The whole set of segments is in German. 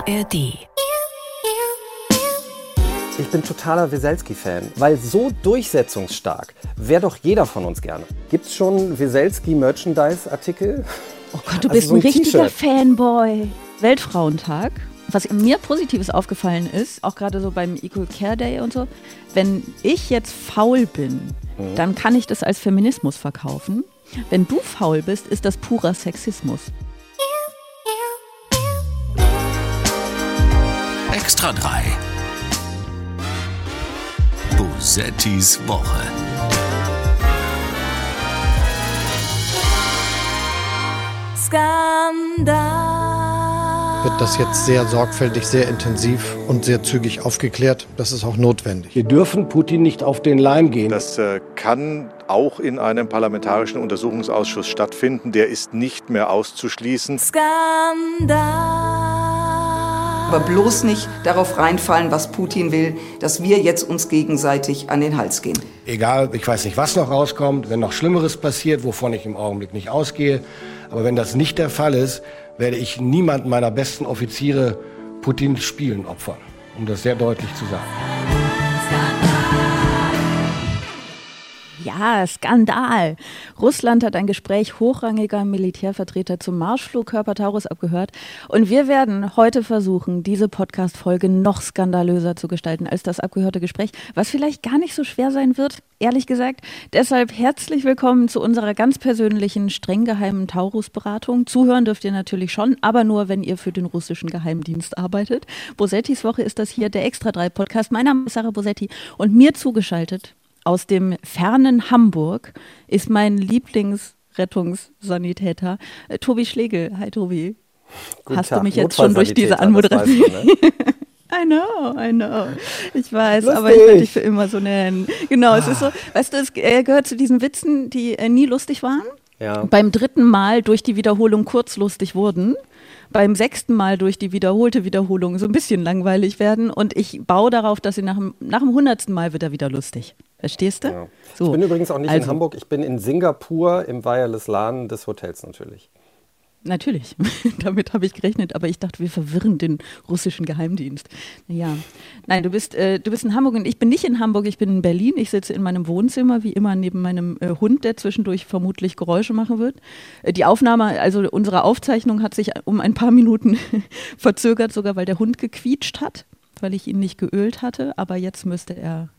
ARD. Ich bin totaler Weselski-Fan, weil so durchsetzungsstark wäre doch jeder von uns gerne. Gibt's schon Weselski-Merchandise-Artikel? Oh Gott, du bist so ein richtiger T-Shirt. Fanboy. Weltfrauentag. Was mir Positives aufgefallen ist, auch gerade so beim Equal Care Day und so, wenn ich jetzt faul bin, dann kann ich das als Feminismus verkaufen. Wenn du faul bist, ist das purer Sexismus. Extra 3. Bosettis Woche. Skandal. Wird das jetzt sehr sorgfältig, sehr intensiv und sehr zügig aufgeklärt. Das ist auch notwendig. Wir dürfen Putin nicht auf den Leim gehen. Das kann auch in einem parlamentarischen Untersuchungsausschuss stattfinden. Der ist nicht mehr auszuschließen. Skandal. Aber bloß nicht darauf reinfallen, was Putin will, dass wir jetzt uns gegenseitig an den Hals gehen. Egal, ich weiß nicht, was noch rauskommt, wenn noch Schlimmeres passiert, wovon ich im Augenblick nicht ausgehe. Aber wenn das nicht der Fall ist, werde ich niemanden meiner besten Offiziere Putins Spielen opfern, um das sehr deutlich zu sagen. Ja, Skandal. Russland hat ein Gespräch hochrangiger Militärvertreter zum Marschflug Körper Taurus abgehört. Und wir werden heute versuchen, diese Podcast-Folge noch skandalöser zu gestalten als das abgehörte Gespräch, was vielleicht gar nicht so schwer sein wird, ehrlich gesagt. Deshalb herzlich willkommen zu unserer ganz persönlichen, streng geheimen Taurus-Beratung. Zuhören dürft ihr natürlich schon, aber nur, wenn ihr für den russischen Geheimdienst arbeitet. Bosettis Woche ist das hier, der Extra 3 Podcast. Mein Name ist Sarah Bosetti und mir zugeschaltet aus dem fernen Hamburg ist mein Lieblingsrettungssanitäter Tobi Schlegel. Hi Tobi. Guten Hast Tag. du mich jetzt schon durch diese Anmoderation? Das weißt du, ne? I know. Ich weiß, Lustig. aber ich werde dich für immer so nennen. Genau, es ist so, weißt du, es gehört zu diesen Witzen, die nie lustig waren. Ja. Beim 3. Mal durch die Wiederholung kurz lustig wurden. Beim 6. Mal durch die wiederholte Wiederholung so ein bisschen langweilig werden. Und ich baue darauf, dass sie nach dem 100. Mal wird er wieder lustig. Verstehst du? Ja. So. Ich bin übrigens auch nicht Also. in Hamburg, ich bin in Singapur im Wireless LAN des Hotels natürlich. Natürlich, damit habe ich gerechnet, aber ich dachte, wir verwirren den russischen Geheimdienst. Ja, nein, du bist in Hamburg und ich bin nicht in Hamburg, ich bin in Berlin. Ich sitze in meinem Wohnzimmer, wie immer neben meinem Hund, der zwischendurch vermutlich Geräusche machen wird. Die Aufnahme, also unsere Aufzeichnung hat sich um ein paar Minuten verzögert, sogar weil der Hund gequietscht hat, weil ich ihn nicht geölt hatte, aber jetzt müsste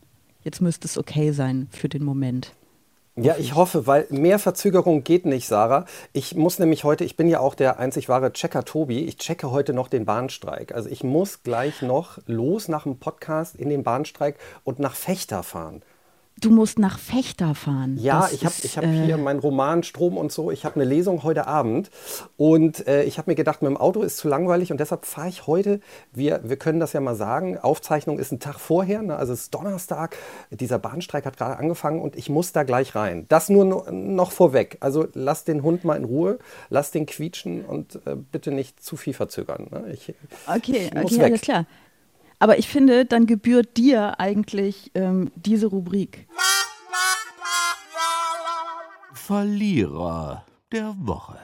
es okay sein für den Moment. Ja, ich hoffe, weil mehr Verzögerung geht nicht, Sarah. Ich muss nämlich heute, ich bin ja auch der einzig wahre Checker Tobi, ich checke heute noch den Bahnstreik. Also ich muss gleich noch los nach dem Podcast in den Bahnstreik und nach Fechter fahren. Du musst nach Fechter fahren. Ja, ich hab hier meinen Roman Strom und so. Ich habe eine Lesung heute Abend und ich habe mir gedacht, mit dem Auto ist zu langweilig und deshalb fahre ich heute, wir können das ja mal sagen, Aufzeichnung ist ein Tag vorher, ne? Also es ist Donnerstag, dieser Bahnstreik hat gerade angefangen und ich muss da gleich rein. Das nur noch vorweg. Also lass den Hund mal in Ruhe, lass den quietschen und bitte nicht zu viel verzögern. Ne? Ich muss weg. Alles klar. Aber ich finde, dann gebührt dir eigentlich diese Rubrik. Verlierer der Woche.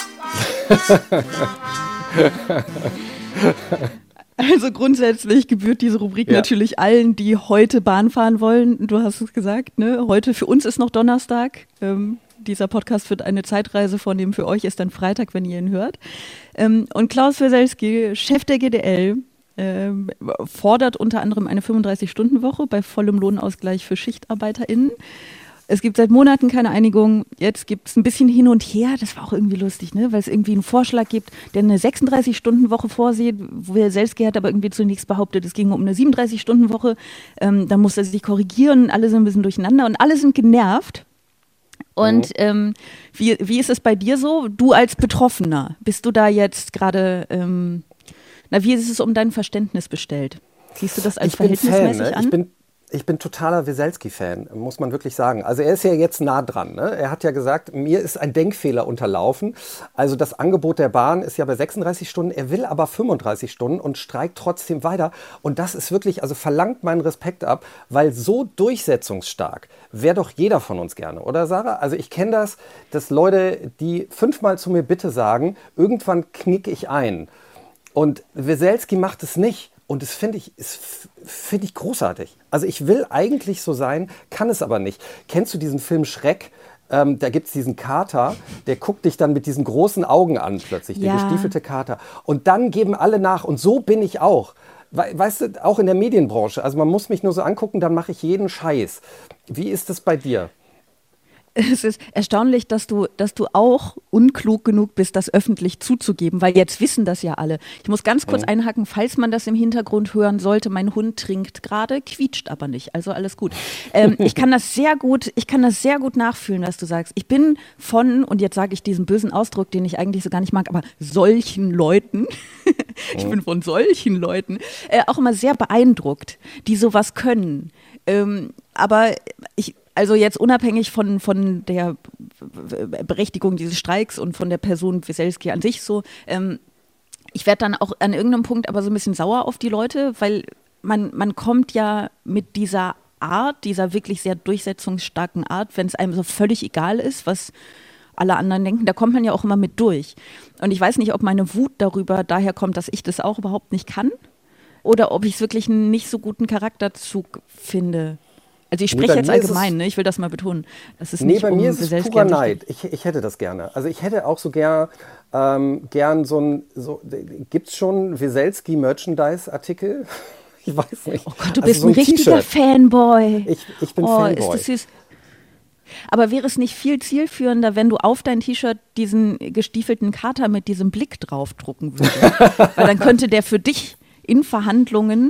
Also grundsätzlich gebührt diese Rubrik natürlich allen, die heute Bahn fahren wollen. Du hast es gesagt, ne? Heute für uns ist noch Donnerstag. Dieser Podcast wird eine Zeitreise vornehmen. Für euch ist dann Freitag, wenn ihr ihn hört. Und Klaus Weselski, Chef der GDL, fordert unter anderem eine 35-Stunden-Woche bei vollem Lohnausgleich für SchichtarbeiterInnen. Es gibt seit Monaten keine Einigung. Jetzt gibt es ein bisschen hin und her. Das war auch irgendwie lustig, ne? Weil es irgendwie einen Vorschlag gibt, der eine 36-Stunden-Woche vorsieht. Weselski hat aber irgendwie zunächst behauptet, es ging um eine 37-Stunden-Woche. Dann musste er sich korrigieren. Alle sind ein bisschen durcheinander und alle sind genervt. Und wie ist es bei dir so? Du als Betroffener, bist du da jetzt gerade... wie ist es um dein Verständnis bestellt? Siehst du das als verhältnismäßig an? Ich bin totaler Weselski-Fan, muss man wirklich sagen. Also er ist ja jetzt nah dran. Ne? Er hat ja gesagt, mir ist ein Denkfehler unterlaufen. Also das Angebot der Bahn ist ja bei 36 Stunden. Er will aber 35 Stunden und streikt trotzdem weiter. Und das ist wirklich, also verlangt meinen Respekt ab, weil so durchsetzungsstark wäre doch jeder von uns gerne, oder Sarah? Also ich kenne das, dass Leute, die 5-mal zu mir Bitte sagen, irgendwann knicke ich ein. Und Weselski macht es nicht. Und das finde ich großartig. Also ich will eigentlich so sein, kann es aber nicht. Kennst du diesen Film Schreck? Da gibt es diesen Kater, der guckt dich dann mit diesen großen Augen an plötzlich, der gestiefelte Kater. Und dann geben alle nach. Und so bin ich auch. Weißt du, auch in der Medienbranche. Also man muss mich nur so angucken, dann mache ich jeden Scheiß. Wie ist es bei dir? Es ist erstaunlich, dass du auch unklug genug bist, das öffentlich zuzugeben, weil jetzt wissen das ja alle. Ich muss ganz kurz einhaken, falls man das im Hintergrund hören sollte. Mein Hund trinkt gerade, quietscht aber nicht, also alles gut. Ich kann das sehr gut nachfühlen, was du sagst. Ich bin von, und jetzt sage ich diesen bösen Ausdruck, den ich eigentlich so gar nicht mag, aber solchen Leuten, ich bin von solchen Leuten auch immer sehr beeindruckt, die sowas können. Aber also jetzt unabhängig von der Berechtigung dieses Streiks und von der Person Weselski an sich so, ich werde dann auch an irgendeinem Punkt aber so ein bisschen sauer auf die Leute, weil man kommt ja mit dieser Art, dieser wirklich sehr durchsetzungsstarken Art, wenn es einem so völlig egal ist, was alle anderen denken, da kommt man ja auch immer mit durch. Und ich weiß nicht, ob meine Wut darüber daher kommt, dass ich das auch überhaupt nicht kann oder ob ich es wirklich einen nicht so guten Charakterzug finde. Also ich spreche jetzt allgemein, ne? Ich will das mal betonen. Das ist nicht bei mir ist es purer Neid. Ich hätte das gerne. Also ich hätte auch so gern gibt es schon Weselski-Merchandise-Artikel? Ich weiß nicht. Oh Gott, du bist so ein richtiger Fanboy. Ich bin Fanboy. Ist das süß. Aber wäre es nicht viel zielführender, wenn du auf dein T-Shirt diesen gestiefelten Kater mit diesem Blick draufdrucken würdest? Weil dann könnte der für dich in Verhandlungen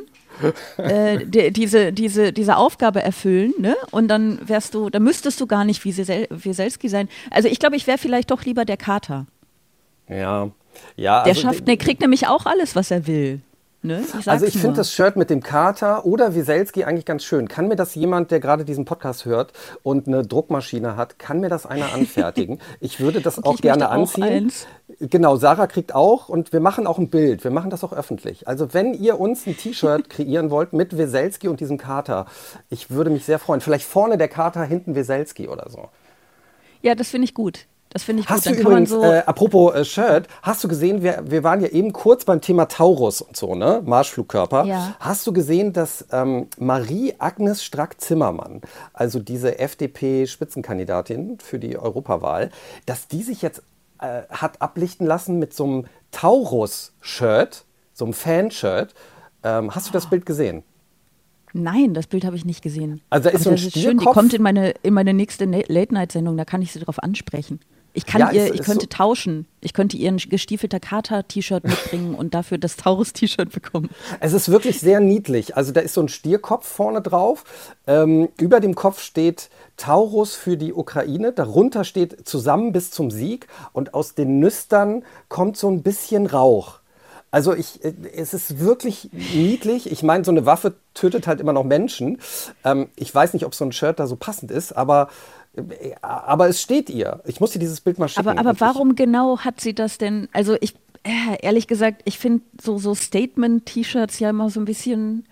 diese Aufgabe erfüllen, ne? Und dann müsstest du gar nicht wie Weselski sein. Also ich glaube, ich wäre vielleicht doch lieber der Kater. Ja. Der kriegt nämlich auch alles, was er will. Ne? Ich finde das Shirt mit dem Kater oder Weselski eigentlich ganz schön. Kann mir das jemand, der gerade diesen Podcast hört und eine Druckmaschine hat, kann mir das einer anfertigen? Ich würde das auch gerne anziehen. Genau, Sarah kriegt auch und wir machen auch ein Bild. Wir machen das auch öffentlich. Also wenn ihr uns ein T-Shirt kreieren wollt mit Weselski und diesem Kater, ich würde mich sehr freuen. Vielleicht vorne der Kater, hinten Weselski oder so. Ja, das finde ich gut. Hast du übrigens, apropos Shirt, hast du gesehen, wir waren ja eben kurz beim Thema Taurus und so, ne? Marschflugkörper. Ja. Hast du gesehen, dass Marie-Agnes Strack-Zimmermann, also diese FDP-Spitzenkandidatin für die Europawahl, dass die sich jetzt hat ablichten lassen mit so einem Taurus-Shirt, so einem Fan-Shirt. Hast du das Bild gesehen? Nein, das Bild habe ich nicht gesehen. Also da ist so ein Stierkopf. Schön, die kommt in meine nächste Late-Night-Sendung, da kann ich sie darauf ansprechen. Ich könnte tauschen. Ich könnte ihr ein gestiefelter Kater-T-Shirt mitbringen und dafür das Taurus-T-Shirt bekommen. Es ist wirklich sehr niedlich. Also da ist so ein Stierkopf vorne drauf. Über dem Kopf steht Taurus für die Ukraine. Darunter steht zusammen bis zum Sieg. Und aus den Nüstern kommt so ein bisschen Rauch. Also es ist wirklich niedlich. Ich meine, so eine Waffe tötet halt immer noch Menschen. Ich weiß nicht, ob so ein Shirt da so passend ist, aber es steht ihr. Ich muss dir dieses Bild mal schicken. Aber warum genau hat sie das denn? Also ehrlich gesagt, ich finde so Statement-T-Shirts ja immer so ein bisschen,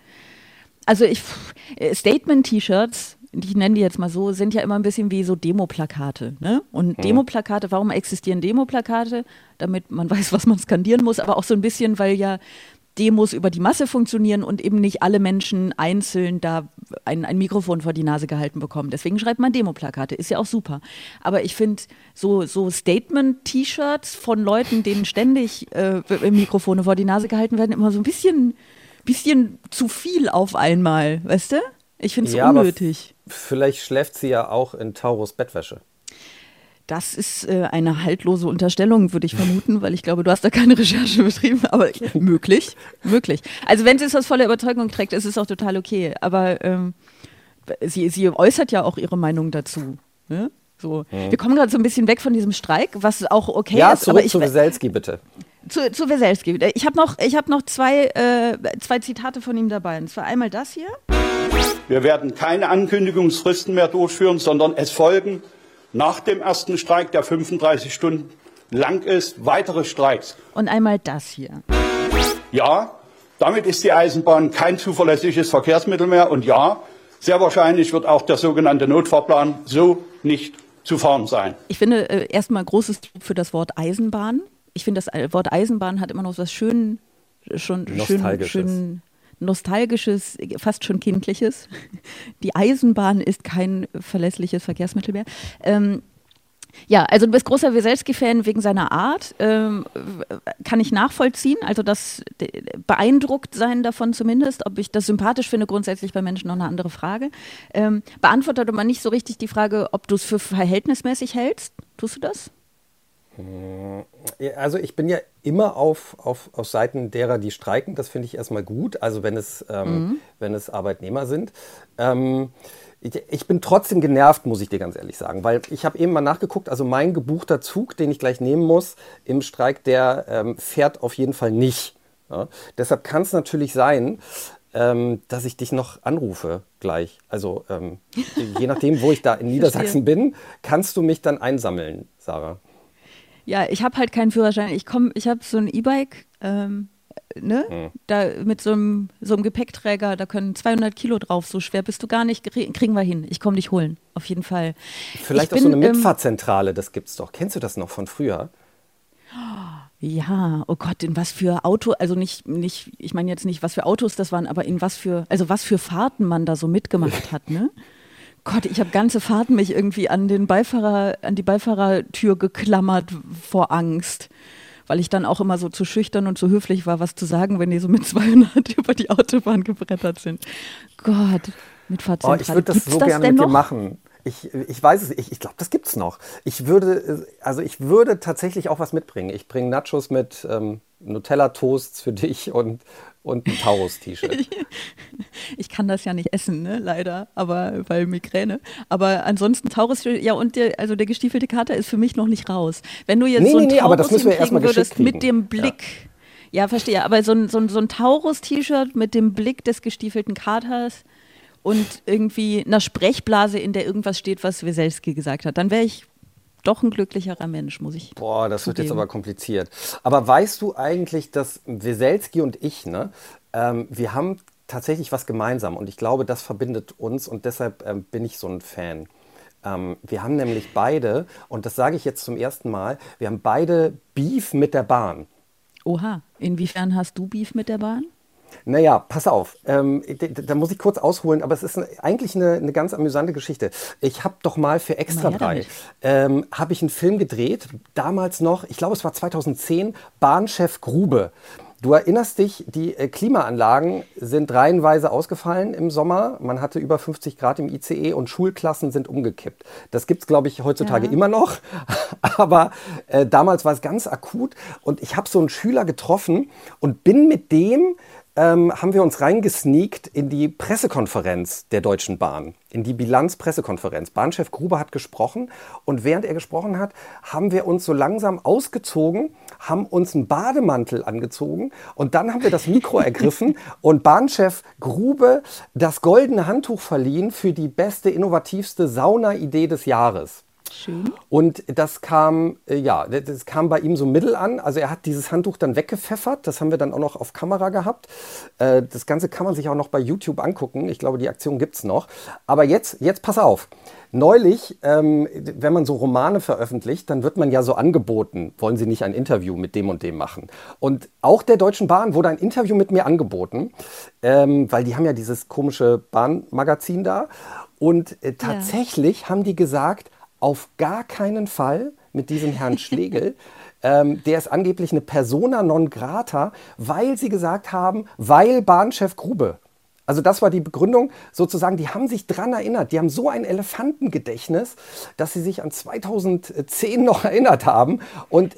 Statement-T-Shirts, ich nenne die jetzt mal so, sind ja immer ein bisschen wie so Demoplakate, ne? Und Demoplakate, warum existieren Demoplakate? Damit man weiß, was man skandieren muss, aber auch so ein bisschen, weil ja Demos über die Masse funktionieren und eben nicht alle Menschen einzeln da ein Mikrofon vor die Nase gehalten bekommen. Deswegen schreibt man Demoplakate, ist ja auch super. Aber ich finde so Statement-T-Shirts von Leuten, denen ständig Mikrofone vor die Nase gehalten werden, immer so ein bisschen zu viel auf einmal, weißt du? Ich finde es unnötig. Vielleicht schläft sie ja auch in Taurus Bettwäsche. Das ist eine haltlose Unterstellung, würde ich vermuten, weil ich glaube, du hast da keine Recherche betrieben, aber möglich. Also wenn sie es aus voller Überzeugung trägt, ist es auch total okay. Aber sie äußert ja auch ihre Meinung dazu. Ne? So. Wir kommen gerade so ein bisschen weg von diesem Streik, was auch okay ist. Ja, zurück zu Weselski, bitte. Zu Weselski. Ich habe noch zwei Zitate von ihm dabei. Und zwar einmal das hier. Wir werden keine Ankündigungsfristen mehr durchführen, sondern es folgen nach dem ersten Streik, der 35 Stunden lang ist, weitere Streiks. Und einmal das hier. Ja, damit ist die Eisenbahn kein zuverlässiges Verkehrsmittel mehr. Und ja, sehr wahrscheinlich wird auch der sogenannte Notfahrplan so nicht zu fahren sein. Ich finde erstmal großes Lob für das Wort Eisenbahn. Ich finde, das Wort Eisenbahn hat immer noch was schön schon Nostalgisches. schön nostalgisches, fast schon kindliches. Die Eisenbahn ist kein verlässliches Verkehrsmittel mehr. Ja, also du bist großer Weselski-Fan wegen seiner Art. Kann ich nachvollziehen. Also das beeindruckt sein davon zumindest. Ob ich das sympathisch finde, grundsätzlich bei Menschen noch eine andere Frage. Beantwortet aber nicht so richtig die Frage, ob du es für verhältnismäßig hältst. Tust du das? Also ich bin ja immer auf Seiten derer, die streiken. Das finde ich erstmal gut. Also wenn es Arbeitnehmer sind. Ich bin trotzdem genervt, muss ich dir ganz ehrlich sagen, weil ich habe eben mal nachgeguckt, also mein gebuchter Zug, den ich gleich nehmen muss im Streik, der fährt auf jeden Fall nicht. Ja? Deshalb kann es natürlich sein, dass ich dich noch anrufe gleich. Also je nachdem, wo ich da in Niedersachsen bin, kannst du mich dann einsammeln, Sarah. Ja, ich habe halt keinen Führerschein. Ich habe so ein E-Bike, da mit so einem Gepäckträger, da können 200 Kilo drauf, so schwer bist du gar nicht, kriegen wir hin. Ich komme dich holen, auf jeden Fall. Vielleicht auch so eine Mitfahrzentrale, das gibt's doch. Kennst du das noch von früher? Ja, oh Gott, in was für Auto, also nicht, ich meine jetzt nicht, was für Autos das waren, aber was für Fahrten man da so mitgemacht hat, ne? Gott, ich habe ganze Fahrten mich irgendwie an die Beifahrertür geklammert vor Angst. Weil ich dann auch immer so zu schüchtern und zu höflich war, was zu sagen, wenn die so mit 200 über die Autobahn gebrettert sind. Gott, mit Fahrzentrale. Ich würde das so gerne mit dir machen. Ich weiß es, ich glaube, das gibt's noch. Ich würde tatsächlich auch was mitbringen. Ich bringe Nachos mit Nutella-Toasts für dich und ein Taurus-T-Shirt. Ich kann das ja nicht essen, ne, leider, aber weil Migräne. Aber ansonsten Taurus, ja, und der gestiefelte Kater ist für mich noch nicht raus. Wenn du jetzt so ein Taurus hinkriegen würdest mit dem Blick, ja, verstehe, aber so ein Taurus-T-Shirt mit dem Blick des gestiefelten Katers und irgendwie einer Sprechblase, in der irgendwas steht, was Weselski gesagt hat, dann wäre ich doch ein glücklicherer Mensch, muss ich Boah, das zugeben. Wird jetzt aber kompliziert. Aber weißt du eigentlich, dass Weselski und ich, wir haben tatsächlich was gemeinsam und ich glaube, das verbindet uns und deshalb bin ich so ein Fan. Wir haben nämlich beide, und das sage ich jetzt zum ersten Mal, wir haben beide Beef mit der Bahn. Oha, inwiefern hast du Beef mit der Bahn? Naja, pass auf, da muss ich kurz ausholen, aber es ist eigentlich eine ganz amüsante Geschichte. Ich habe doch mal für Extra 3, habe ich einen Film gedreht, damals noch, ich glaube es war 2010, Bahnchef Grube. Du erinnerst dich, die Klimaanlagen sind reihenweise ausgefallen im Sommer. Man hatte über 50 Grad im ICE und Schulklassen sind umgekippt. Das gibt es, glaube ich, heutzutage immer noch. Aber damals war es ganz akut. Und ich habe so einen Schüler getroffen und bin mit dem, haben wir uns reingesneakt in die Pressekonferenz der Deutschen Bahn, in die Bilanz-Pressekonferenz. Bahnchef Gruber hat gesprochen und während er gesprochen hat, haben wir uns so langsam ausgezogen, haben uns einen Bademantel angezogen und dann haben wir das Mikro ergriffen und Bahnchef Grube das goldene Handtuch verliehen für die beste, innovativste Sauna-Idee des Jahres. Schön. Und das kam bei ihm so mittel an. Also er hat dieses Handtuch dann weggepfeffert. Das haben wir dann auch noch auf Kamera gehabt. Das Ganze kann man sich auch noch bei YouTube angucken. Ich glaube, die Aktion gibt es noch. Aber jetzt pass auf. Neulich, wenn man so Romane veröffentlicht, dann wird man ja so angeboten, wollen Sie nicht ein Interview mit dem und dem machen? Und auch der Deutschen Bahn wurde ein Interview mit mir angeboten, weil die haben ja dieses komische Bahnmagazin da. Und tatsächlich haben die gesagt, auf gar keinen Fall mit diesem Herrn Schlegel. Der ist angeblich eine Persona non grata, weil sie gesagt haben, weil Bahnchef Grube. Also das war die Begründung sozusagen, die haben sich dran erinnert. Die haben so ein Elefantengedächtnis, dass sie sich an 2010 noch erinnert haben. Und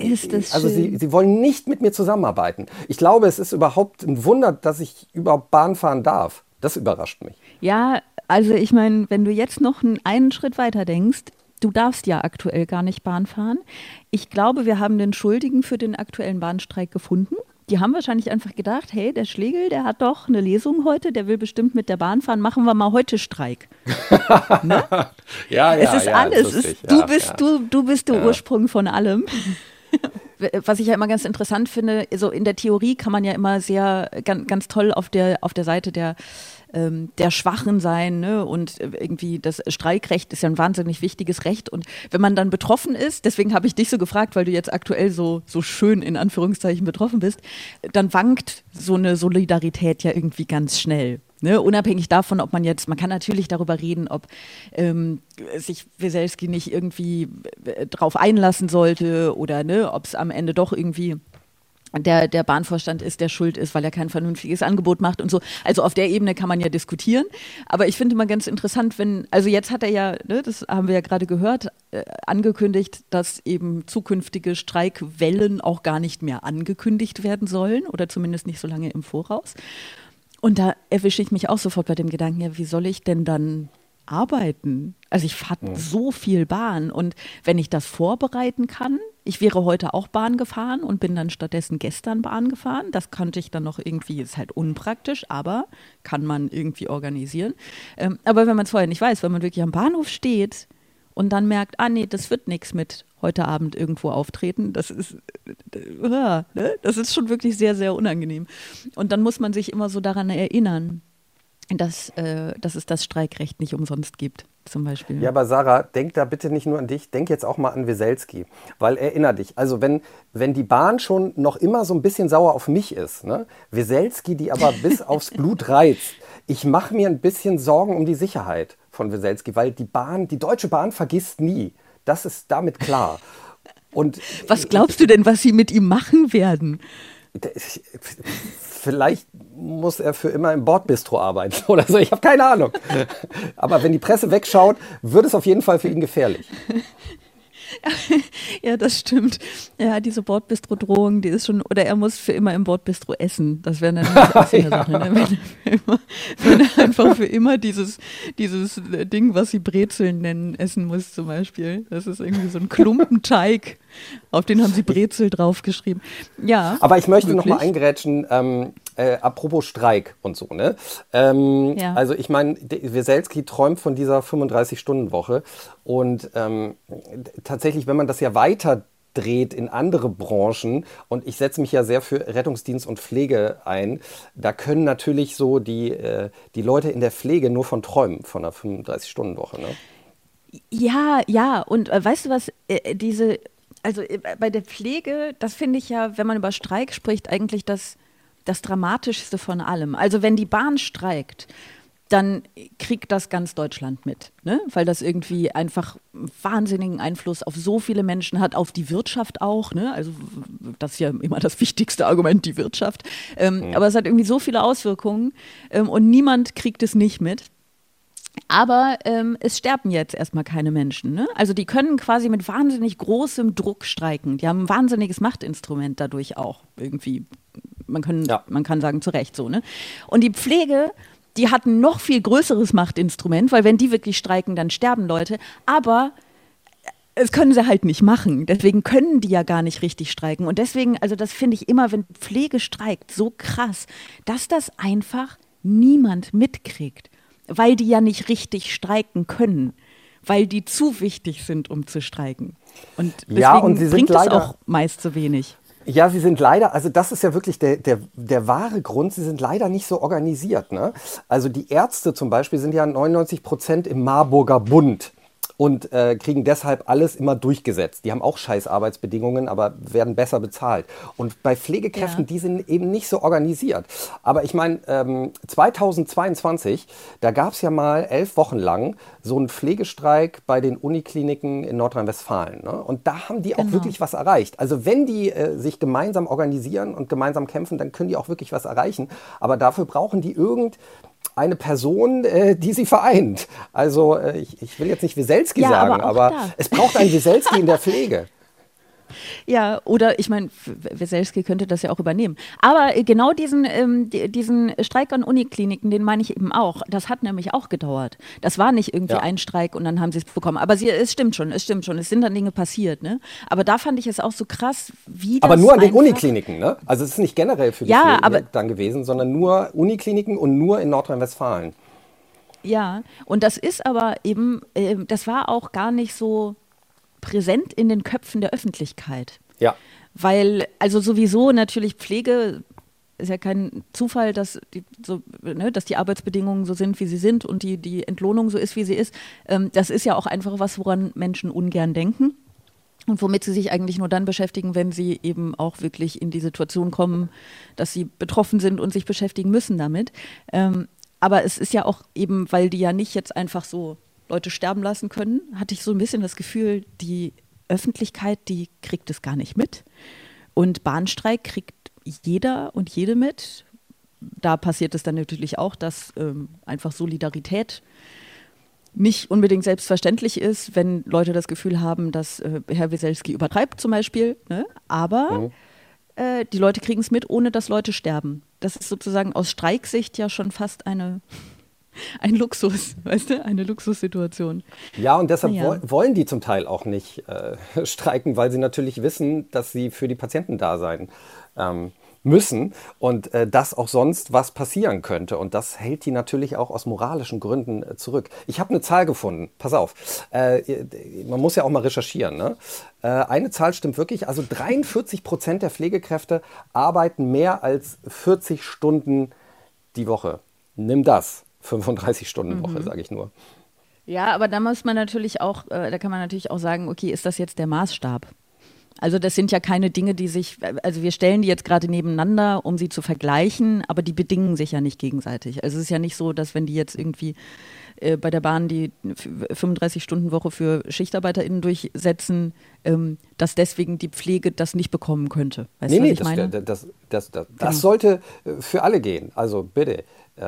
sie wollen nicht mit mir zusammenarbeiten. Ich glaube, es ist überhaupt ein Wunder, dass ich überhaupt Bahn fahren darf. Das überrascht mich. Ja, also ich meine, wenn du jetzt noch einen Schritt weiter denkst, du darfst ja aktuell gar nicht Bahn fahren. Ich glaube, wir haben den Schuldigen für den aktuellen Bahnstreik gefunden. Die haben wahrscheinlich einfach gedacht, hey, der Schlegel, der hat doch eine Lesung heute, der will bestimmt mit der Bahn fahren, machen wir mal heute Streik. Ne? Ja, es ist alles. Du bist der Ursprung von allem. was ich ja immer ganz interessant finde, so in der Theorie kann man ja immer sehr ganz toll auf der Seite der Schwachen sein, ne? Und irgendwie das Streikrecht ist ja ein wahnsinnig wichtiges Recht. Und wenn man dann betroffen ist, deswegen habe ich dich so gefragt, weil du jetzt aktuell so schön in Anführungszeichen betroffen bist, dann wankt so eine Solidarität ja irgendwie ganz schnell. Ne, unabhängig davon, ob man kann natürlich darüber reden, ob sich Weselski nicht irgendwie drauf einlassen sollte oder ne, ob es am Ende doch irgendwie der Bahnvorstand ist, der schuld ist, weil er kein vernünftiges Angebot macht und so. Also auf der Ebene kann man ja diskutieren. Aber ich finde immer ganz interessant, also jetzt hat er ja, ne, das haben wir ja gerade gehört, angekündigt, dass eben zukünftige Streikwellen auch gar nicht mehr angekündigt werden sollen oder zumindest nicht so lange im Voraus. Und da erwische ich mich auch sofort bei dem Gedanken, ja, wie soll ich denn dann arbeiten? Also ich fahre so viel Bahn und wenn ich das vorbereiten kann, ich wäre heute auch Bahn gefahren und bin dann stattdessen gestern Bahn gefahren. Das konnte ich dann noch irgendwie, ist halt unpraktisch, aber kann man irgendwie organisieren. Aber wenn man es vorher nicht weiß, wenn man wirklich am Bahnhof steht und dann merkt, nee, das wird nichts mit heute Abend irgendwo auftreten, das ist schon wirklich sehr, sehr unangenehm. Und dann muss man sich immer so daran erinnern, dass es das Streikrecht nicht umsonst gibt, zum Beispiel. Ja, aber Sarah, denk da bitte nicht nur an dich, denk jetzt auch mal an Weselski. Weil erinner dich, also wenn die Bahn schon noch immer so ein bisschen sauer auf mich ist, ne? Weselski, die aber bis aufs Blut reizt, ich mache mir ein bisschen Sorgen um die Sicherheit von Weselski, weil die Deutsche Bahn vergisst nie. Das ist damit klar. Und was glaubst du denn, was sie mit ihm machen werden? Vielleicht muss er für immer im Bordbistro arbeiten oder so, ich habe keine Ahnung. Aber wenn die Presse wegschaut, wird es auf jeden Fall für ihn gefährlich. Ja, das stimmt. Ja, diese Bordbistro-Drohung, die ist schon, oder er muss für immer im Bordbistro essen. Das wäre dann auch so eine Sache, ne? Wenn er einfach für immer dieses Ding, was sie Brezeln nennen, essen muss zum Beispiel. Das ist irgendwie so ein Klumpen Teig, auf den haben sie Brezel draufgeschrieben. Ja. Aber ich möchte noch mal eingrätschen, apropos Streik und so, ne? Ja. Also ich meine, Weselski träumt von dieser 35-Stunden-Woche und tatsächlich, wenn man das ja weiter dreht in andere Branchen, und ich setze mich ja sehr für Rettungsdienst und Pflege ein, da können natürlich so die Leute in der Pflege nur von träumen, von einer 35-Stunden-Woche, ne? Ja, und weißt du was, bei der Pflege, das finde ich ja, wenn man über Streik spricht, eigentlich das Dramatischste von allem. Also wenn die Bahn streikt, dann kriegt das ganz Deutschland mit, ne? Weil das irgendwie einfach einen wahnsinnigen Einfluss auf so viele Menschen hat, auf die Wirtschaft auch, ne? Also das ist ja immer das wichtigste Argument, die Wirtschaft. Aber es hat irgendwie so viele Auswirkungen und niemand kriegt es nicht mit. Aber es sterben jetzt erstmal keine Menschen, ne? Also die können quasi mit wahnsinnig großem Druck streiken. Die haben ein wahnsinniges Machtinstrument dadurch auch irgendwie. Man kann sagen, zu Recht so, ne? Und die Pflege, die hat ein noch viel größeres Machtinstrument, weil wenn die wirklich streiken, dann sterben Leute. Aber es können sie halt nicht machen. Deswegen können die ja gar nicht richtig streiken. Und deswegen, also das finde ich immer, wenn Pflege streikt, so krass, dass das einfach niemand mitkriegt. Weil die ja nicht richtig streiken können. Weil die zu wichtig sind, um zu streiken. Und deswegen bringt es auch meist zu wenig. Ja, sie sind leider, also das ist ja wirklich der wahre Grund, sie sind leider nicht so organisiert, ne? Also die Ärzte zum Beispiel sind ja 99% im Marburger Bund und kriegen deshalb alles immer durchgesetzt. Die haben auch scheiß Arbeitsbedingungen, aber werden besser bezahlt. Und bei Pflegekräften, die sind eben nicht so organisiert. Aber ich meine, 2022, da gab es ja mal 11 Wochen lang so einen Pflegestreik bei den Unikliniken in Nordrhein-Westfalen, ne? Und da haben die auch wirklich was erreicht. Also wenn die sich gemeinsam organisieren und gemeinsam kämpfen, dann können die auch wirklich was erreichen. Aber dafür brauchen die eine Person, die sie vereint. Also ich will jetzt nicht Weselski sagen, aber es braucht einen Weselski in der Pflege. Ja, oder ich meine, Weselski könnte das ja auch übernehmen. Aber genau diesen Streik an Unikliniken, den meine ich eben auch. Das hat nämlich auch gedauert. Das war nicht irgendwie ein Streik und dann haben sie es bekommen. Aber es stimmt schon. Es sind dann Dinge passiert, ne? Aber da fand ich es auch so krass, wie das. Aber nur an den Unikliniken, ne? Also es ist nicht generell für die Pflege dann gewesen, sondern nur Unikliniken und nur in Nordrhein-Westfalen. Ja, und das ist aber eben, das war auch gar nicht so präsent in den Köpfen der Öffentlichkeit. Ja. weil, also sowieso natürlich Pflege ist ja kein Zufall, dass die Arbeitsbedingungen so sind, wie sie sind und die Entlohnung so ist, wie sie ist. Das ist ja auch einfach was, woran Menschen ungern denken und womit sie sich eigentlich nur dann beschäftigen, wenn sie eben auch wirklich in die Situation kommen, dass sie betroffen sind und sich beschäftigen müssen damit. Aber es ist ja auch eben, weil die ja nicht jetzt einfach so Leute sterben lassen können, hatte ich so ein bisschen das Gefühl, die Öffentlichkeit, die kriegt es gar nicht mit. Und Bahnstreik kriegt jeder und jede mit. Da passiert es dann natürlich auch, dass einfach Solidarität nicht unbedingt selbstverständlich ist, wenn Leute das Gefühl haben, dass Herr Wieselski übertreibt zum Beispiel. Ne? Aber die Leute kriegen es mit, ohne dass Leute sterben. Das ist sozusagen aus Streiksicht ja schon fast ein Luxus, weißt du, eine Luxussituation. Ja, und deshalb wollen die zum Teil auch nicht streiken, weil sie natürlich wissen, dass sie für die Patienten da sein müssen und dass auch sonst was passieren könnte. Und das hält die natürlich auch aus moralischen Gründen zurück. Ich habe eine Zahl gefunden, pass auf, man muss ja auch mal recherchieren, ne? Eine Zahl stimmt wirklich, also 43% der Pflegekräfte arbeiten mehr als 40 Stunden die Woche. Nimm das. 35-Stunden-Woche, sage ich nur. Ja, aber da muss man natürlich auch, da kann man natürlich auch sagen, okay, ist das jetzt der Maßstab? Also das sind ja keine Dinge, also wir stellen die jetzt gerade nebeneinander, um sie zu vergleichen, aber die bedingen sich ja nicht gegenseitig. Also es ist ja nicht so, dass wenn die jetzt irgendwie bei der Bahn die 35-Stunden-Woche für SchichtarbeiterInnen durchsetzen, dass deswegen die Pflege das nicht bekommen könnte. Weißt du, was ich meine? Das sollte für alle gehen, also bitte.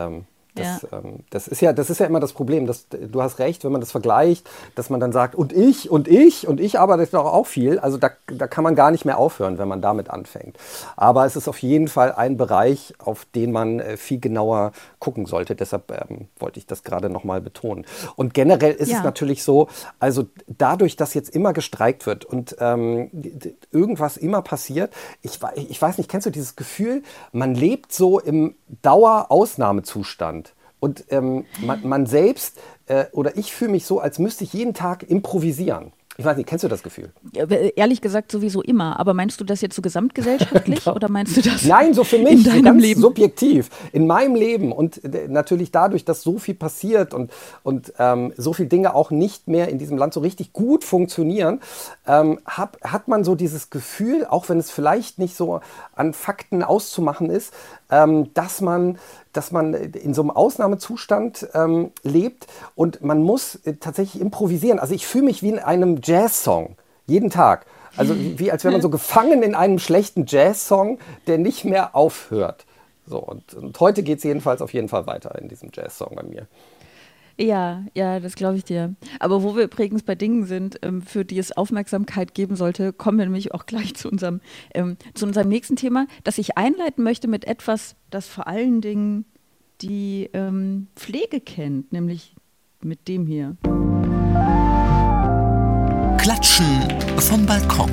Das ist ja immer das Problem, du hast recht, wenn man das vergleicht, dass man dann sagt, und ich arbeite doch auch viel, also da kann man gar nicht mehr aufhören, wenn man damit anfängt. Aber es ist auf jeden Fall ein Bereich, auf den man viel genauer gucken sollte, deshalb wollte ich das gerade nochmal betonen. Und generell ist es natürlich so, also dadurch, dass jetzt immer gestreikt wird und irgendwas immer passiert, ich weiß nicht, kennst du dieses Gefühl, man lebt so im Dauerausnahmezustand. Und man selbst oder ich fühle mich so, als müsste ich jeden Tag improvisieren. Ich weiß nicht, kennst du das Gefühl? Ja, ehrlich gesagt sowieso immer. Aber meinst du das jetzt so gesamtgesellschaftlich oder meinst du das Nein, so für mich, in deinem so ganz Leben? Subjektiv. In meinem Leben und natürlich dadurch, dass so viel passiert und so viele Dinge auch nicht mehr in diesem Land so richtig gut funktionieren, hat man so dieses Gefühl, auch wenn es vielleicht nicht so an Fakten auszumachen ist, dass man in so einem Ausnahmezustand lebt und man muss tatsächlich improvisieren. Also ich fühle mich wie in einem Jazzsong, jeden Tag. Also wie als wäre man so gefangen in einem schlechten Jazzsong, der nicht mehr aufhört. So, und heute geht es jedenfalls auf jeden Fall weiter in diesem Jazzsong bei mir. Ja, das glaube ich dir. Aber wo wir übrigens bei Dingen sind, für die es Aufmerksamkeit geben sollte, kommen wir nämlich auch gleich zu unserem nächsten Thema, das ich einleiten möchte mit etwas, das vor allen Dingen die Pflege kennt, nämlich mit dem hier. Klatschen vom Balkon.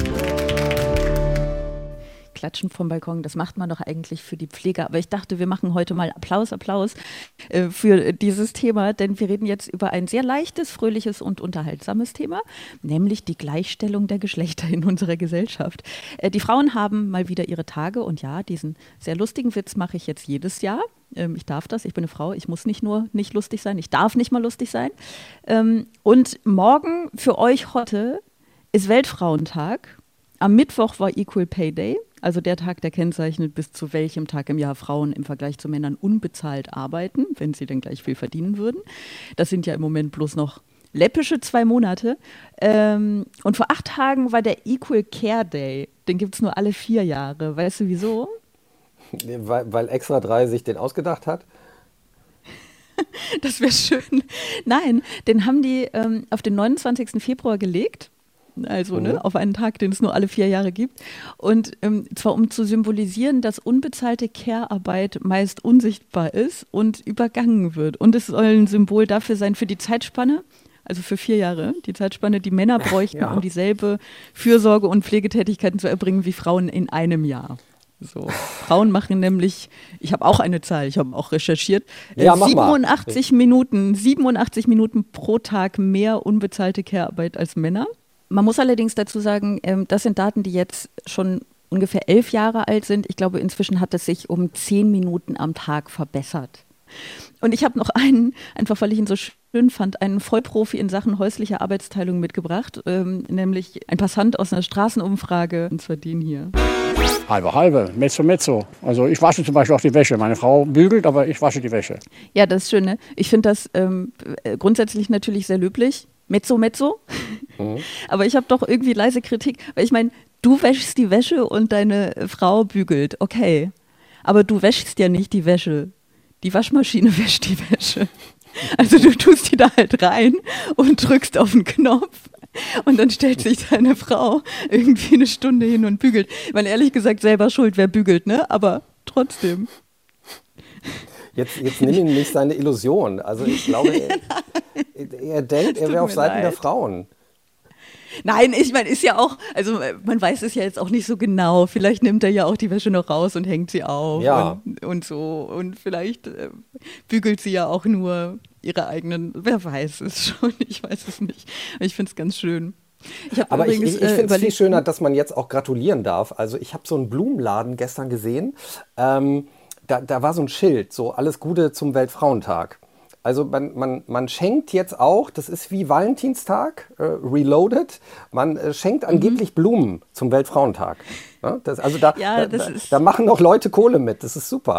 Klatschen vom Balkon, das macht man doch eigentlich für die Pflege. Aber ich dachte, wir machen heute mal Applaus für dieses Thema, denn wir reden jetzt über ein sehr leichtes, fröhliches und unterhaltsames Thema, nämlich die Gleichstellung der Geschlechter in unserer Gesellschaft. Die Frauen haben mal wieder ihre Tage und ja, diesen sehr lustigen Witz mache ich jetzt jedes Jahr. Ich darf das, ich bin eine Frau, ich muss nicht nur nicht lustig sein, ich darf nicht mal lustig sein. Und morgen für euch heute ist Weltfrauentag. Am Mittwoch war Equal Pay Day, also der Tag, der kennzeichnet, bis zu welchem Tag im Jahr Frauen im Vergleich zu Männern unbezahlt arbeiten, wenn sie denn gleich viel verdienen würden. Das sind ja im Moment bloß noch läppische 2 Monate. Und vor 8 Tagen war der Equal Care Day. Den gibt es nur alle 4 Jahre. Weißt du wieso? Weil Extra 3 sich den ausgedacht hat? Das wäre schön. Nein, den haben die auf den 29. Februar gelegt. Also auf einen Tag, den es nur alle 4 Jahre gibt. Und zwar um zu symbolisieren, dass unbezahlte Care-Arbeit meist unsichtbar ist und übergangen wird. Und es soll ein Symbol dafür sein, für die Zeitspanne, also für 4 Jahre, die Zeitspanne, die Männer bräuchten, um dieselbe Fürsorge- und Pflegetätigkeiten zu erbringen wie Frauen in einem Jahr. So. Frauen machen nämlich, ich habe auch eine Zahl, ich habe auch recherchiert, 87 Minuten pro Tag mehr unbezahlte Care-Arbeit als Männer. Man muss allerdings dazu sagen, das sind Daten, die jetzt schon ungefähr 11 Jahre alt sind. Ich glaube, inzwischen hat es sich um 10 Minuten am Tag verbessert. Und ich habe noch einen, einfach weil ich ihn so schön fand, einen Vollprofi in Sachen häuslicher Arbeitsteilung mitgebracht, nämlich ein Passant aus einer Straßenumfrage, und zwar den hier. Halbe, mezzo. Also ich wasche zum Beispiel auch die Wäsche. Meine Frau bügelt, aber ich wasche die Wäsche. Ja, das ist schön, ne? Ich finde das grundsätzlich natürlich sehr löblich. Mezzo. Mhm. Aber ich habe doch irgendwie leise Kritik, weil ich meine, du wäschst die Wäsche und deine Frau bügelt, okay. Aber du wäschst ja nicht die Wäsche. Die Waschmaschine wäscht die Wäsche. Also du tust die da halt rein und drückst auf den Knopf und dann stellt sich deine Frau irgendwie eine Stunde hin und bügelt. Ich meine, ehrlich gesagt, selber schuld, wer bügelt, ne? Aber trotzdem. Jetzt nimm ihm nicht seine Illusion. Also ich glaube, er denkt, er wäre auf Seiten der Frauen. Nein, ich meine, ist ja auch, also man weiß es ja jetzt auch nicht so genau. Vielleicht nimmt er ja auch die Wäsche noch raus und hängt sie auf und so. Und vielleicht bügelt sie ja auch nur ihre eigenen, wer weiß es schon, ich weiß es nicht. Ich finde es ganz schön. Aber ich finde es viel schöner, dass man jetzt auch gratulieren darf. Also ich habe so einen Blumenladen gestern gesehen. Da war so ein Schild, so alles Gute zum Weltfrauentag. Also man schenkt jetzt auch, das ist wie Valentinstag, reloaded, man schenkt angeblich Blumen zum Weltfrauentag. Ja, da machen noch Leute Kohle mit, das ist super.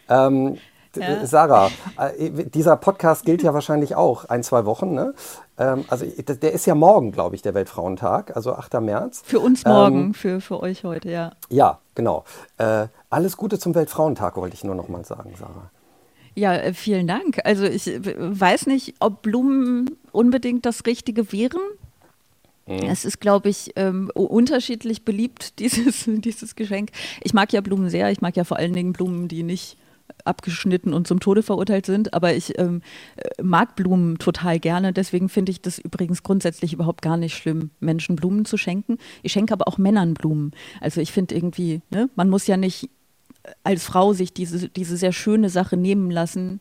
Sarah, dieser Podcast gilt ja wahrscheinlich auch 1-2 Wochen, ne? Also der ist ja morgen, glaube ich, der Weltfrauentag, also 8. März. Für uns morgen, für euch heute, ja. Ja, genau. Alles Gute zum Weltfrauentag, wollte ich nur noch mal sagen, Sarah. Ja, vielen Dank. Also ich weiß nicht, ob Blumen unbedingt das Richtige wären. Es ist, glaube ich, unterschiedlich beliebt, dieses Geschenk. Ich mag ja Blumen sehr. Ich mag ja vor allen Dingen Blumen, die nicht abgeschnitten und zum Tode verurteilt sind. Aber ich mag Blumen total gerne. Deswegen finde ich das übrigens grundsätzlich überhaupt gar nicht schlimm, Menschen Blumen zu schenken. Ich schenke aber auch Männern Blumen. Also ich finde irgendwie, ne, man muss ja nicht als Frau sich diese sehr schöne Sache nehmen lassen,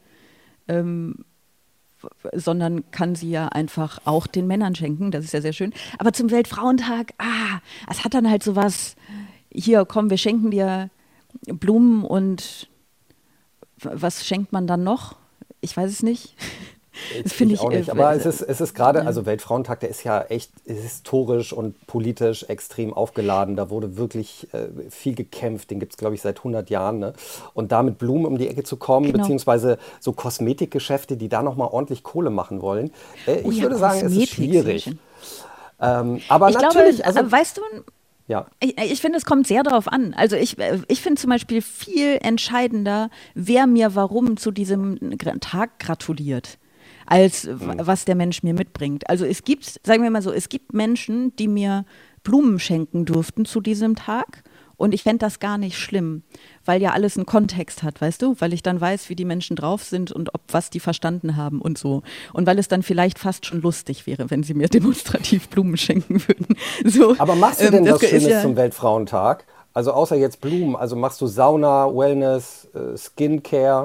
sondern kann sie ja einfach auch den Männern schenken. Das ist ja sehr schön. Aber zum Weltfrauentag, es hat dann halt sowas, hier, komm, wir schenken dir Blumen und was schenkt man dann noch? Ich weiß es nicht. Das finde ich auch nicht. Aber es ist gerade, also Weltfrauentag, der ist ja echt historisch und politisch extrem aufgeladen. Da wurde wirklich viel gekämpft. Den gibt es, glaube ich, seit 100 Jahren. Ne? Und da mit Blumen um die Ecke zu kommen, beziehungsweise so Kosmetikgeschäfte, die da nochmal ordentlich Kohle machen wollen. Ich würde sagen, es ist schwierig. Aber ich natürlich, glaube, also weißt du, ja. Ich finde, es kommt sehr darauf an. Also ich finde zum Beispiel viel entscheidender, wer mir warum zu diesem Tag gratuliert, als was der Mensch mir mitbringt. Also es gibt, sagen wir mal so, es gibt Menschen, die mir Blumen schenken durften zu diesem Tag und ich fände das gar nicht schlimm, weil ja alles einen Kontext hat, weißt du? Weil ich dann weiß, wie die Menschen drauf sind und was die verstanden haben und so. Und weil es dann vielleicht fast schon lustig wäre, wenn sie mir demonstrativ Blumen schenken würden. So, aber machst du denn was Schönes zum Weltfrauentag? Also außer jetzt Blumen, also machst du Sauna, Wellness, Skincare?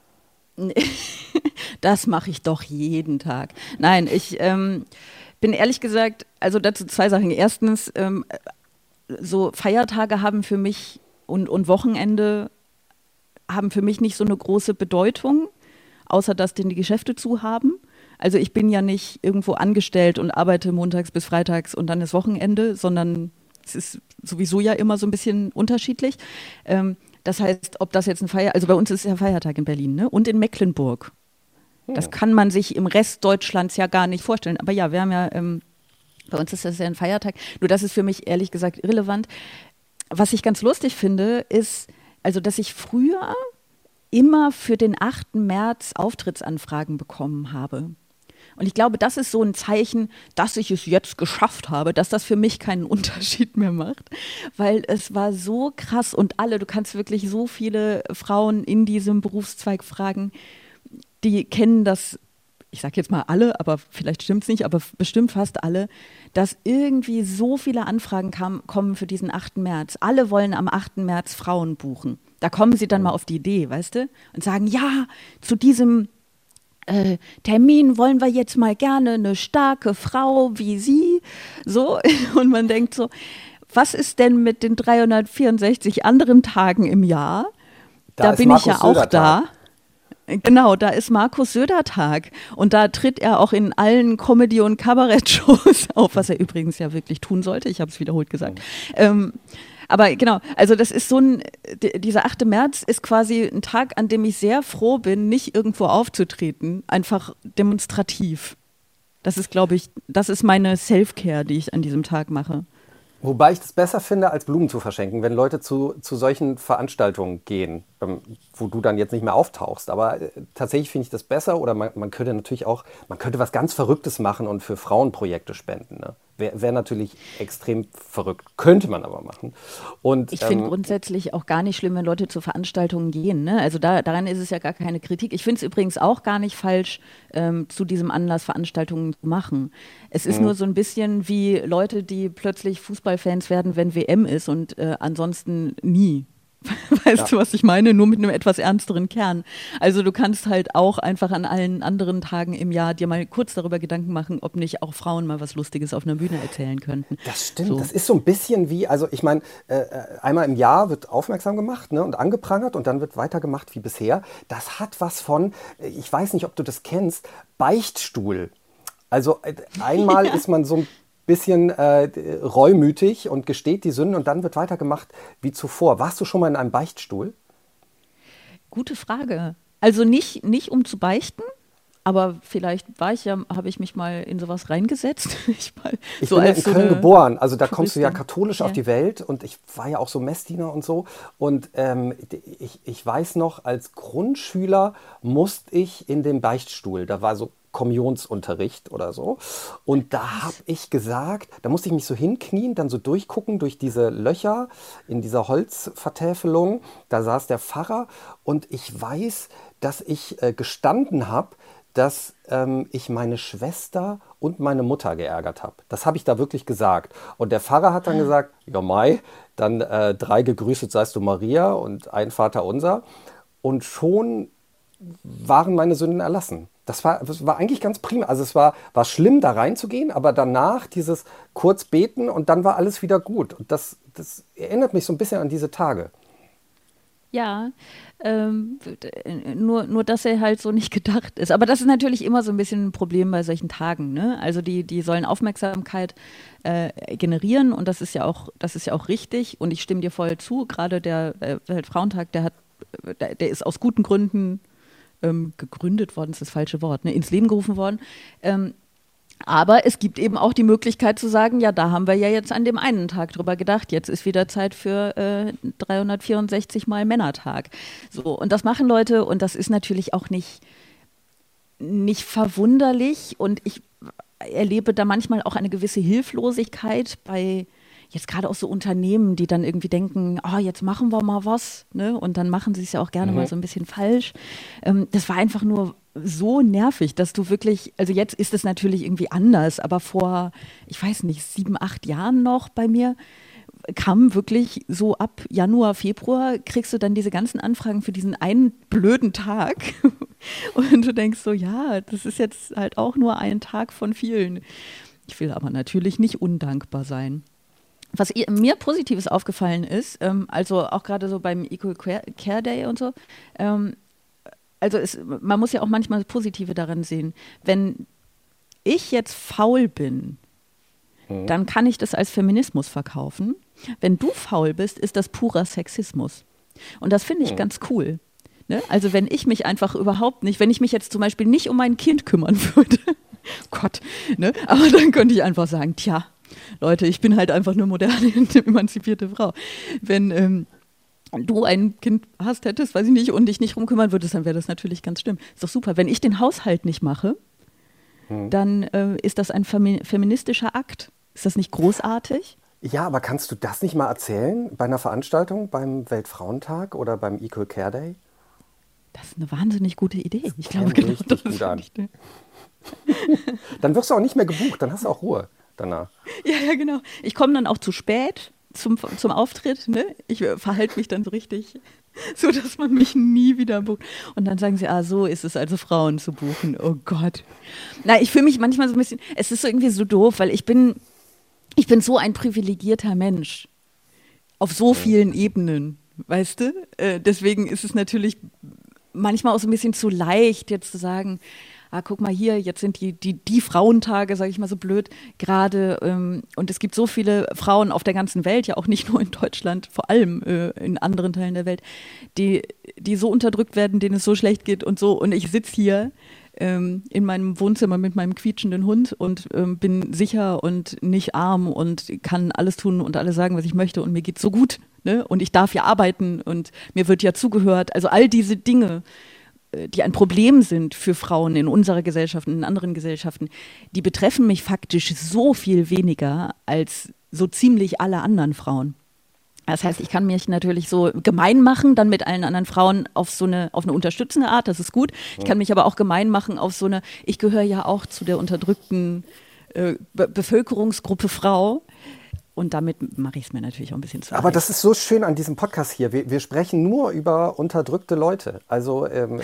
Das mache ich doch jeden Tag. Nein, ich bin ehrlich gesagt, also dazu 2 Sachen. Erstens, so Feiertage haben für mich und Wochenende haben für mich nicht so eine große Bedeutung, außer dass denn die Geschäfte zu haben. Also ich bin ja nicht irgendwo angestellt und arbeite montags bis freitags und dann ist Wochenende, sondern es ist sowieso ja immer so ein bisschen unterschiedlich. Das heißt, ob das jetzt also bei uns ist ja Feiertag in Berlin, ne? Und in Mecklenburg. Das kann man sich im Rest Deutschlands ja gar nicht vorstellen. Aber ja, wir haben ja, bei uns ist das ja ein Feiertag. Nur das ist für mich ehrlich gesagt irrelevant. Was ich ganz lustig finde, ist, also dass ich früher immer für den 8. März Auftrittsanfragen bekommen habe. Und ich glaube, das ist so ein Zeichen, dass ich es jetzt geschafft habe, dass das für mich keinen Unterschied mehr macht, weil es war so krass und du kannst wirklich so viele Frauen in diesem Berufszweig fragen, die kennen das, ich sage jetzt mal alle, aber vielleicht stimmt es nicht, aber bestimmt fast alle, dass irgendwie so viele Anfragen kommen für diesen 8. März. Alle wollen am 8. März Frauen buchen. Da kommen sie dann mal auf die Idee, weißt du, und sagen, ja, zu diesem Termin wollen wir jetzt mal gerne eine starke Frau wie Sie. So, und man denkt so, was ist denn mit den 364 anderen Tagen im Jahr? Da bin ich ja auch da. Genau, da ist Markus Söder-Tag und da tritt er auch in allen Comedy- und Kabarett-Shows auf, was er übrigens ja wirklich tun sollte. Ich habe es wiederholt gesagt. Aber genau, also das ist dieser 8. März ist quasi ein Tag, an dem ich sehr froh bin, nicht irgendwo aufzutreten, einfach demonstrativ. Das ist, glaube ich, das ist meine Self-Care, die ich an diesem Tag mache. Wobei ich das besser finde, als Blumen zu verschenken, wenn Leute zu solchen Veranstaltungen gehen, wo du dann jetzt nicht mehr auftauchst. Aber tatsächlich finde ich das besser, oder man könnte natürlich auch, man könnte was ganz Verrücktes machen und für Frauenprojekte spenden. Ne? Wäre natürlich extrem verrückt, könnte man aber machen. Und, ich finde grundsätzlich auch gar nicht schlimm, wenn Leute zu Veranstaltungen gehen. Ne? Also daran ist es ja gar keine Kritik. Ich finde es übrigens auch gar nicht falsch, zu diesem Anlass Veranstaltungen zu machen. Es ist nur so ein bisschen wie Leute, die plötzlich Fußballfans werden, wenn WM ist und ansonsten nie. Weißt du, was ich meine? Nur mit einem etwas ernsteren Kern. Also du kannst halt auch einfach an allen anderen Tagen im Jahr dir mal kurz darüber Gedanken machen, ob nicht auch Frauen mal was Lustiges auf einer Bühne erzählen könnten. Das stimmt. So. Das ist so ein bisschen wie, also ich meine, einmal im Jahr wird aufmerksam gemacht, ne, und angeprangert und dann wird weitergemacht wie bisher. Das hat was von, ich weiß nicht, ob du das kennst, Beichtstuhl. Also einmal ist man so ein bisschen reumütig und gesteht die Sünden und dann wird weitergemacht wie zuvor. Warst du schon mal in einem Beichtstuhl? Gute Frage. Also nicht um zu beichten, aber vielleicht habe ich mich mal in sowas reingesetzt. Ich bin ja in Köln geboren, also da kommst du ja katholisch auf die Welt und ich war ja auch so Messdiener und so. Und ich weiß noch, als Grundschüler musste ich in den Beichtstuhl, da war so Kommunionsunterricht oder so. Und da habe ich gesagt, da musste ich mich so hinknien, dann so durchgucken durch diese Löcher in dieser Holzvertäfelung. Da saß der Pfarrer und ich weiß, dass ich gestanden habe, dass ich meine Schwester und meine Mutter geärgert habe. Das habe ich da wirklich gesagt. Und der Pfarrer hat dann gesagt, ja Mai, dann 3 gegrüßet seist du Maria und ein Vater unser. Und schon waren meine Sünden erlassen. Das war eigentlich ganz prima. Also es war schlimm, da reinzugehen, aber danach dieses kurz beten und dann war alles wieder gut. Und das erinnert mich so ein bisschen an diese Tage. Ja, nur dass er halt so nicht gedacht ist. Aber das ist natürlich immer so ein bisschen ein Problem bei solchen Tagen. Ne? Also die sollen Aufmerksamkeit generieren und das ist ja auch richtig. Und ich stimme dir voll zu. Gerade der Weltfrauentag, der ist aus guten Gründen gegründet worden, ist das falsche Wort, ne, ins Leben gerufen worden. Aber es gibt eben auch die Möglichkeit zu sagen, ja, da haben wir ja jetzt an dem einen Tag drüber gedacht, jetzt ist wieder Zeit für 364 Mal Männertag. So, und das machen Leute und das ist natürlich auch nicht verwunderlich und ich erlebe da manchmal auch eine gewisse Hilflosigkeit bei jetzt gerade auch so Unternehmen, die dann irgendwie denken, jetzt machen wir mal was, ne? Und dann machen sie es ja auch gerne mal so ein bisschen falsch. Das war einfach nur so nervig, dass du wirklich, also jetzt ist es natürlich irgendwie anders, aber vor, ich weiß nicht, 7, 8 Jahren noch bei mir, kam wirklich so ab Januar, Februar, kriegst du dann diese ganzen Anfragen für diesen einen blöden Tag. Und du denkst so, ja, das ist jetzt halt auch nur ein Tag von vielen. Ich will aber natürlich nicht undankbar sein. Was mir Positives aufgefallen ist, also auch gerade so beim Equal Care Day und so, man muss ja auch manchmal das Positive daran sehen. Wenn ich jetzt faul bin, dann kann ich das als Feminismus verkaufen. Wenn du faul bist, ist das purer Sexismus. Und das finde ich ganz cool. Ne? Also wenn ich mich einfach überhaupt nicht, wenn ich mich jetzt zum Beispiel nicht um mein Kind kümmern würde, Gott, ne? Aber dann könnte ich einfach sagen, tja, Leute, ich bin halt einfach eine moderne, emanzipierte Frau. Wenn du ein Kind hättest, weiß ich nicht, und dich nicht rumkümmern würdest, dann wäre das natürlich ganz schlimm. Ist doch super. Wenn ich den Haushalt nicht mache, dann ist das ein feministischer Akt. Ist das nicht großartig? Ja, aber kannst du das nicht mal erzählen bei einer Veranstaltung, beim Weltfrauentag oder beim Equal Care Day? Das ist eine wahnsinnig gute Idee. Ich glaube, genau, das ist gut. Dann wirst du auch nicht mehr gebucht, dann hast du auch Ruhe danach. Ja, genau. Ich komme dann auch zu spät, zum Auftritt, ne? Ich verhalte mich dann so richtig, so dass man mich nie wieder bucht. Und dann sagen sie, so ist es also, Frauen zu buchen. Oh Gott. Na, ich fühle mich manchmal so ein bisschen, es ist so irgendwie so doof, weil ich bin so ein privilegierter Mensch. Auf so vielen Ebenen, weißt du? Deswegen ist es natürlich manchmal auch so ein bisschen zu leicht, jetzt zu sagen, guck mal hier, jetzt sind die Frauentage, sage ich mal so blöd, gerade. Und es gibt so viele Frauen auf der ganzen Welt, ja auch nicht nur in Deutschland, vor allem in anderen Teilen der Welt, die so unterdrückt werden, denen es so schlecht geht und so. Und ich sitze hier in meinem Wohnzimmer mit meinem quietschenden Hund und bin sicher und nicht arm und kann alles tun und alles sagen, was ich möchte und mir geht's so gut, ne? Und ich darf ja arbeiten und mir wird ja zugehört. Also all diese Dinge, die ein Problem sind für Frauen in unserer Gesellschaft und in anderen Gesellschaften, die betreffen mich faktisch so viel weniger als so ziemlich alle anderen Frauen. Das heißt, ich kann mich natürlich so gemein machen, dann mit allen anderen Frauen auf eine unterstützende Art, das ist gut. Ich kann mich aber auch gemein machen auf so eine, ich gehöre ja auch zu der unterdrückten Bevölkerungsgruppe Frau. Und damit mache ich es mir natürlich auch ein bisschen zu. Aber das ist so schön an diesem Podcast hier. Wir sprechen nur über unterdrückte Leute. Also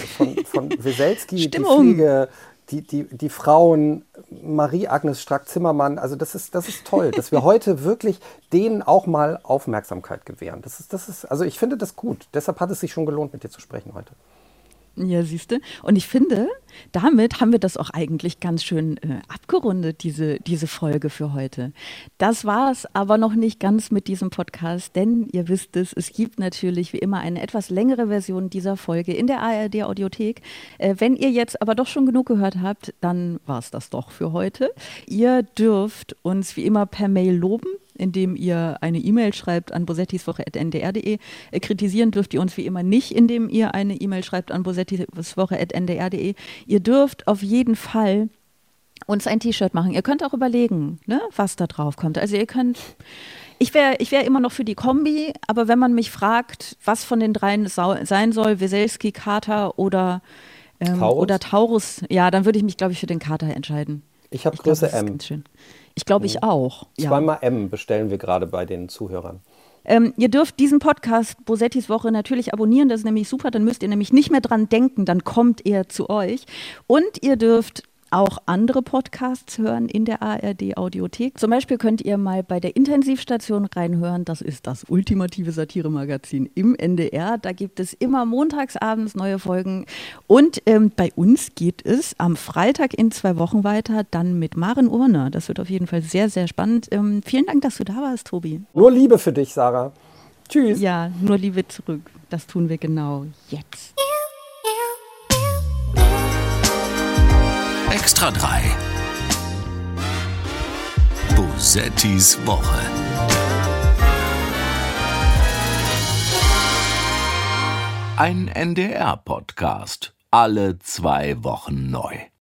von Weselski, die Pflege, die Frauen, Marie-Agnes Strack-Zimmermann. Also das ist toll, dass wir heute wirklich denen auch mal Aufmerksamkeit gewähren. Also ich finde das gut. Deshalb hat es sich schon gelohnt, mit dir zu sprechen heute. Ja, siehste. Und ich finde, damit haben wir das auch eigentlich ganz schön abgerundet, diese Folge für heute. Das war es aber noch nicht ganz mit diesem Podcast, denn ihr wisst es gibt natürlich wie immer eine etwas längere Version dieser Folge in der ARD-Audiothek. Wenn ihr jetzt aber doch schon genug gehört habt, dann war es das doch für heute. Ihr dürft uns wie immer per Mail loben, indem ihr eine E-Mail schreibt an bosettiswoche@ndr.de. Kritisieren dürft ihr uns wie immer nicht, indem ihr eine E-Mail schreibt an bosettiswoche@ndr.de. Ihr dürft auf jeden Fall uns ein T-Shirt machen. Ihr könnt auch überlegen, ne, was da drauf kommt. Also ihr könnt, ich wär immer noch für die Kombi, aber wenn man mich fragt, was von den dreien sein soll, Weselski, Kater oder Taurus, ja, dann würde ich mich, glaube ich, für den Kater entscheiden. Ich habe Größe M. Ganz schön. Ich glaube, ich auch. Ja. 2x M bestellen wir gerade bei den Zuhörern. Ihr dürft diesen Podcast Bosettis Woche natürlich abonnieren, das ist nämlich super, dann müsst ihr nämlich nicht mehr dran denken, dann kommt er zu euch. Und ihr dürft auch andere Podcasts hören in der ARD-Audiothek. Zum Beispiel könnt ihr mal bei der Intensivstation reinhören. Das ist das ultimative Satiremagazin im NDR. Da gibt es immer montagsabends neue Folgen. Und bei uns geht es am Freitag in 2 Wochen weiter, dann mit Maren Urner. Das wird auf jeden Fall sehr, sehr spannend. Vielen Dank, dass du da warst, Tobi. Nur Liebe für dich, Sarah. Tschüss. Ja, nur Liebe zurück. Das tun wir genau jetzt. Extra 3. Bosettis Woche. Ein NDR-Podcast. Alle 2 Wochen neu.